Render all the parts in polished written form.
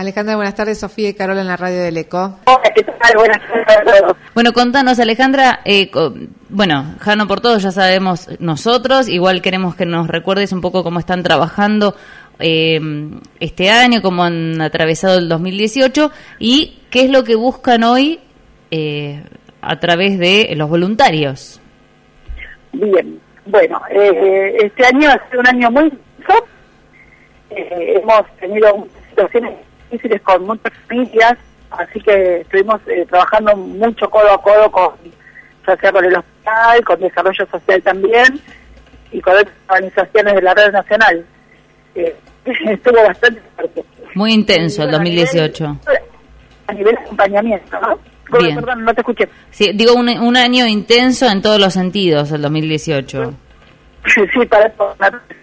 Alejandra, buenas tardes. Sofía y Carola en la radio del ECO. Hola, ¿qué tal? Buenas tardes a todos. Bueno, contanos, Alejandra, bueno, Jano por Todos ya sabemos nosotros, igual queremos que nos recuerdes un poco cómo están trabajando este año, cómo han atravesado el 2018 y qué es lo que buscan hoy a través de los voluntarios. Bien, bueno, este año ha sido un año muy intenso. Hemos tenido muchas situaciones difíciles con muchas familias, así que estuvimos trabajando mucho codo a codo ya sea con el hospital, con desarrollo social también y con otras organizaciones de la red nacional. Estuvo bastante fuerte. Muy intenso el 2018. A nivel de acompañamiento, ¿no? Bien. Perdón, no te escuché. Sí, digo un año intenso en todos los sentidos, el 2018. Sí, para todo.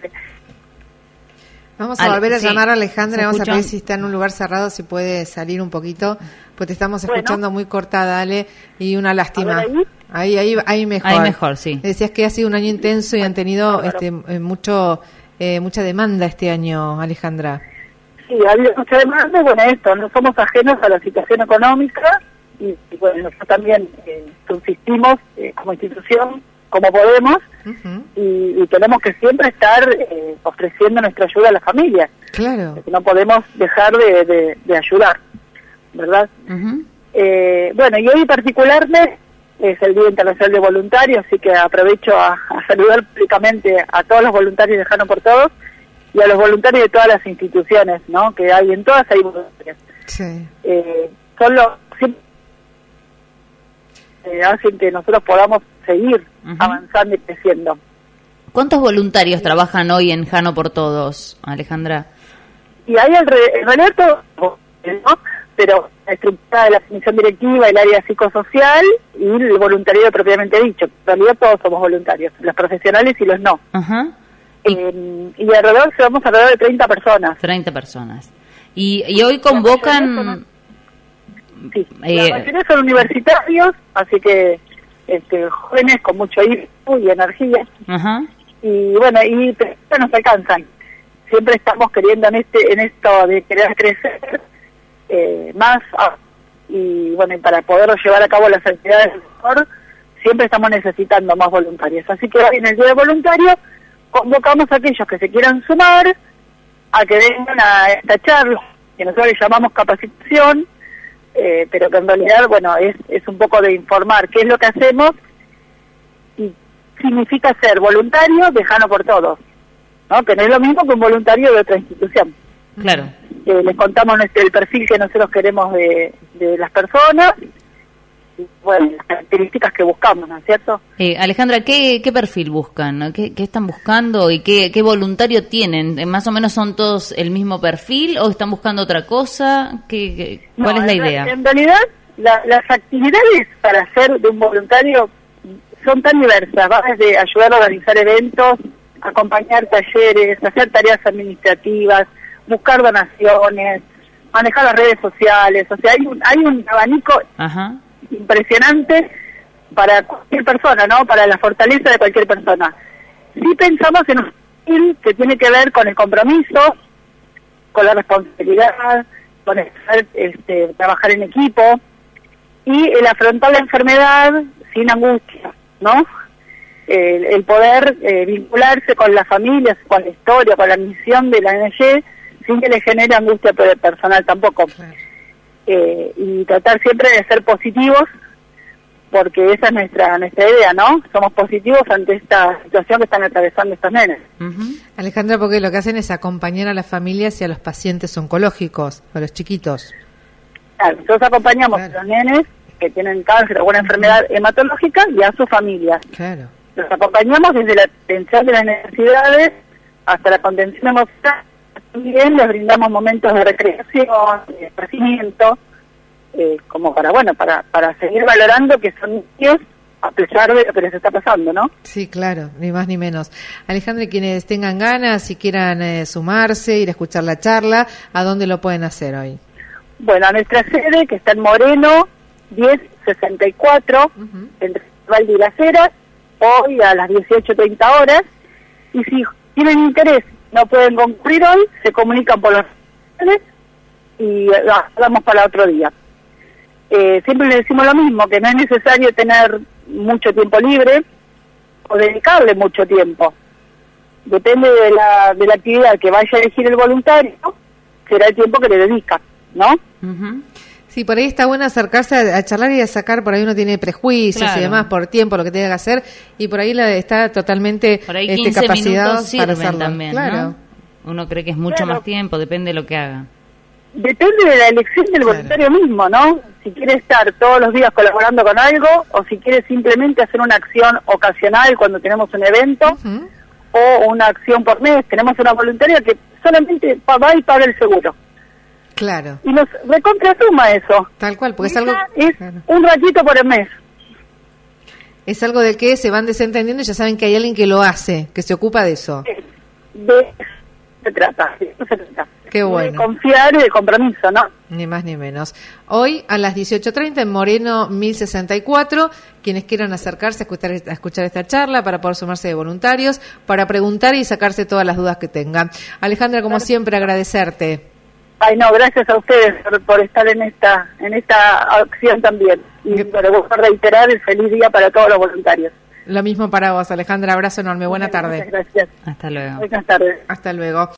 Vamos a volver a llamar a Alejandra, vamos a escucha? ver si está en un lugar cerrado, si puede salir un poquito, pues te estamos escuchando muy cortada, Ale, y una lástima. Ahí mejor. Ahí mejor, sí. Decías que ha sido un año intenso y han tenido mucha demanda este año, Alejandra. Sí, ha habido mucha demanda, y bueno, no somos ajenos a la situación económica, y bueno, nosotros también subsistimos como institución, como podemos, y tenemos que siempre estar ofreciendo nuestra ayuda a las familias. Claro. Porque no podemos dejar de ayudar, ¿verdad? Bueno, y hoy particularmente es el Día Internacional de Voluntarios, así que aprovecho a saludar públicamente a todos los voluntarios de Jano por Todos y a los voluntarios de todas las instituciones, ¿no? Que hay en todas, hay voluntarios. Sí. Son los hacen que nosotros podamos seguir avanzando y creciendo. ¿Cuántos voluntarios trabajan hoy en Jano por Todos, Alejandra? Y hay en realidad todo, ¿no? Pero la estructura de la comisión directiva, el área psicosocial y el voluntariado propiamente dicho. En realidad todos somos voluntarios, los profesionales y los no. Y alrededor de 30 personas. 30 personas. Y hoy convocan... Sí, la mayoría son universitarios, así que jóvenes con mucho ímpetu y energía. Y bueno, nos alcanzan. Siempre estamos queriendo en esto de querer crecer más, y bueno, para poder llevar a cabo las actividades mejor, siempre estamos necesitando más voluntarios. Así que hoy en el Día de Voluntarios convocamos a aquellos que se quieran sumar a que vengan a esta charla, que nosotros le llamamos capacitación, pero que en realidad, bueno, es un poco de informar qué es lo que hacemos y significa ser voluntario de Jano por Todos, ¿no? Que no es lo mismo que un voluntario de otra institución. Claro. Les contamos el perfil que nosotros queremos de las personas y, bueno, las características que buscamos, ¿no es cierto? Alejandra, ¿qué perfil buscan? ¿Qué están buscando y qué voluntario tienen? ¿Más o menos son todos el mismo perfil o están buscando otra cosa? ¿Cuál es la idea? En realidad, las actividades para hacer de un voluntario son tan diversas. Va desde ayudar a organizar eventos, acompañar talleres, hacer tareas administrativas, buscar donaciones, manejar las redes sociales. O sea, hay un abanico impresionante para cualquier persona, ¿no? Para la fortaleza de cualquier persona. Sí pensamos en un perfil que tiene que ver con el compromiso, con la responsabilidad, con trabajar en equipo y el afrontar la enfermedad sin angustia, ¿no? El poder vincularse con las familias, con la historia, con la misión de la ONG, sin que le genere angustia personal tampoco. Y tratar siempre de ser positivos, porque esa es nuestra idea, ¿no? Somos positivos ante esta situación que están atravesando estos nenes. Alejandra, porque lo que hacen es acompañar a las familias y a los pacientes oncológicos, a los chiquitos. Claro, nosotros acompañamos a los nenes que tienen cáncer o alguna enfermedad hematológica y a sus familias. Claro. Los acompañamos desde la atención de las necesidades hasta la contención emocional. También les brindamos momentos de recreación, de esparcimiento, como para seguir valorando que son niños a pesar de lo que les está pasando, ¿no? Sí, claro, ni más ni menos. Alejandra, quienes tengan ganas, si quieran sumarse, ir a escuchar la charla, ¿a dónde lo pueden hacer hoy? Bueno, a nuestra sede, que está en Moreno, 1064, entre Valde y Las Heras, hoy a las 18:30 horas, y si tienen interés, no pueden concurrir hoy, se comunican por las redes y vamos para otro día. Siempre le decimos lo mismo, que no es necesario tener mucho tiempo libre o dedicarle mucho tiempo. Depende de la actividad que vaya a elegir el voluntario, será el tiempo que le dedica, ¿no? Ujú. Sí, por ahí está bueno acercarse a charlar y a sacar, por ahí uno tiene prejuicios Claro. y demás por tiempo, lo que tenga que hacer, y por ahí está totalmente Por ahí 15 capacitado minutos sirven para hacerlo. también, Claro. ¿no? Uno cree que es mucho Claro. más tiempo, depende de lo que haga. Depende de la elección del Claro. voluntario mismo, ¿no? Si quiere estar todos los días colaborando con algo o si quiere simplemente hacer una acción ocasional cuando tenemos un evento Ujú. o una acción por mes. Tenemos una voluntaria que solamente va y paga el seguro. Claro, Y nos recontrasuma eso. tal cual, porque Y es algo... es claro. un ratito por el mes. Es algo del que se van desentendiendo y ya saben que hay alguien que lo hace, que se ocupa de eso. De eso se trata, de eso se trata. Qué De bueno. confiar y de compromiso, ¿no? Ni más ni menos. Hoy a las 18:30 en Moreno 1064, quienes quieran acercarse a escuchar esta charla para poder sumarse de voluntarios, para preguntar y sacarse todas las dudas que tengan. Alejandra, como siempre, agradecerte. Ay, no, gracias a ustedes por estar en esta acción también. Y para reiterar el feliz día para todos los voluntarios. Lo mismo para vos, Alejandra. Abrazo enorme. Buena tarde. Muchas gracias. Hasta luego. Buenas tardes. Hasta luego.